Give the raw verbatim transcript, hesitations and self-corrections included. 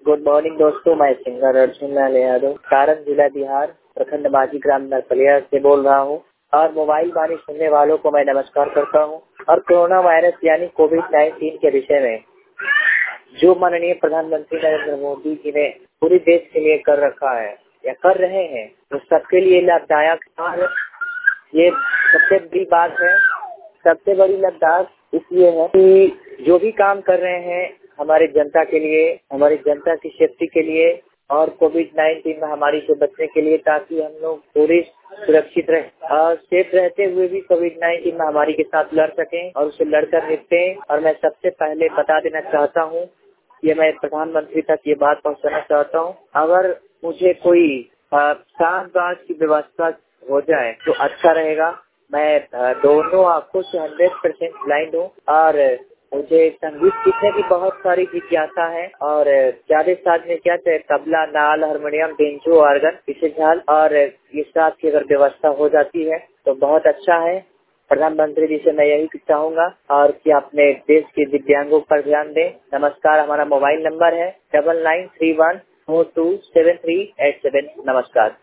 Good morning दोस्तों, मैं singer Arjun Lal Yadav Saran जिला बिहार प्रखंड माझी ग्राम नरपलिया से बोल रहा हूँ। और मोबाइल वाणी सुनने वालों को मैं नमस्कार करता हूँ। और कोरोना वायरस यानी कोविड नाइन्टीन के विषय में जो माननीय प्रधानमंत्री नरेंद्र मोदी जी ने पूरे देश के लिए कर रखा है या कर रहे हैं, तो सबके लिए लाभदायक और ये सबसे बड़ी बात है। सबसे बड़ी लाभदायक इसलिए है कि जो भी काम कर रहे हैं हमारी जनता के लिए, हमारी जनता की सेफ्टी के लिए और कोविड नाइन्टीन महामारी से बचने के लिए, ताकि हम लोग पूरी सुरक्षित रहे और सेफ रहते हुए भी कोविड नाइन्टीन महामारी के साथ लड़ सकें और उसे लड़कर निपटें। और मैं सबसे पहले बता देना चाहता हूँ, ये मैं प्रधानमंत्री तक ये बात पहुँचाना चाहता हूँ, अगर मुझे कोई सांस बांस की व्यवस्था हो जाए तो अच्छा रहेगा। मैं दोनों आंखों से हंड्रेड परसेंट ब्लाइंड हूँ और मुझे संगीत सीखने की बहुत सारी जिज्ञासा है और ज्यादा साथ में क्या चाहे तबला, नाल, हारमोनियम, बेंजो, ऑर्गन, पीछे झाल और ये साथ की अगर व्यवस्था हो जाती है तो बहुत अच्छा है। प्रधानमंत्री जी से मैं यही चाहूंगा और कि अपने देश के दिव्यांगों पर ध्यान दें। नमस्कार, हमारा मोबाइल नंबर है double nine three one four two seven three eight seven. नमस्कार।